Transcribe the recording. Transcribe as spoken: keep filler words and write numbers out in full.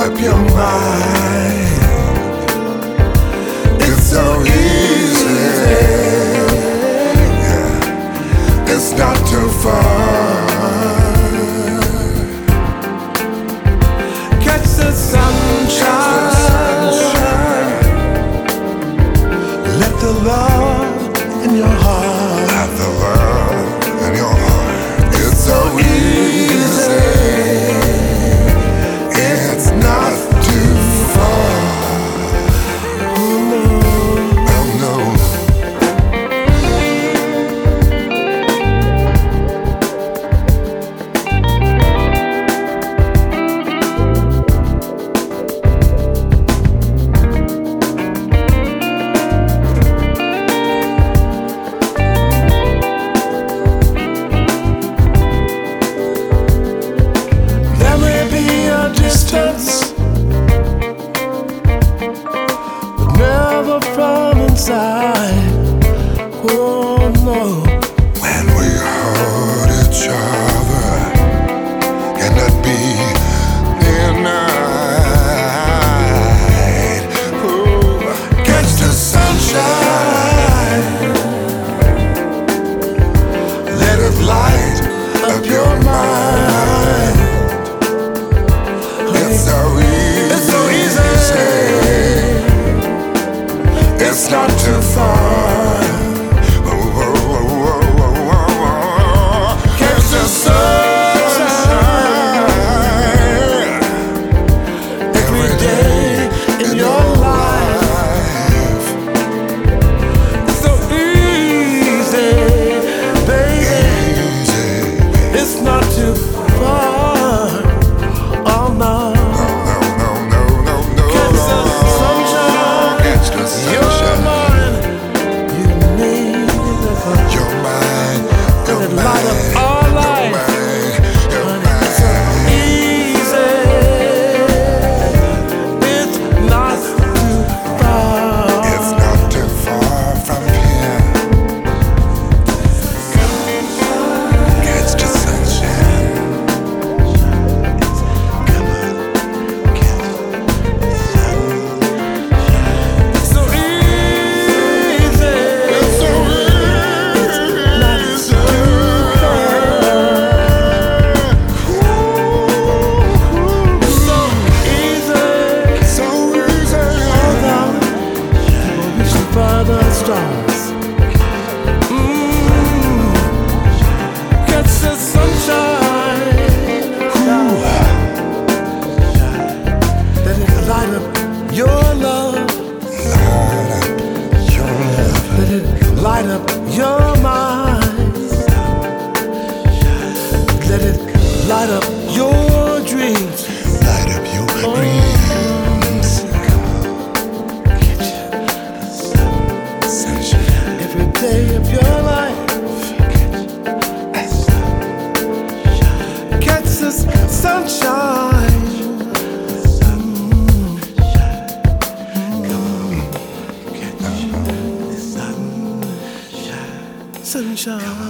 up your mind. It's so easy. Yeah. It's not too far. Catch the sunshine. Let the love in your heart. Have the love in your heart. It's so easy. It's not too far. Oh no. Oh no. Distance, but never from inside. Oh no. When we hold each other, can that be denied? Ooh, catch the sunshine. Let it light up your mind. It's so easy. It's so easy. It's not too far. Oh, oh, oh, oh, oh, oh. Catch the sunshine Every day in your life. It's so easy, baby. Easy. It's not too far. Oh no. Light up our life. It's so easy. It's not too far. It's not too far from here. Catch the sunshine. Come on, catch the sunshine. It's so easy. It's so easy. It's not the stars. Mm. Catch the sunshine. Ooh. Let it light up your love. Light up your love. Let it light up your mind. Let it light up your dreams. Light up your dreams. Every day of your life. Catch the sunshine. Sunshine.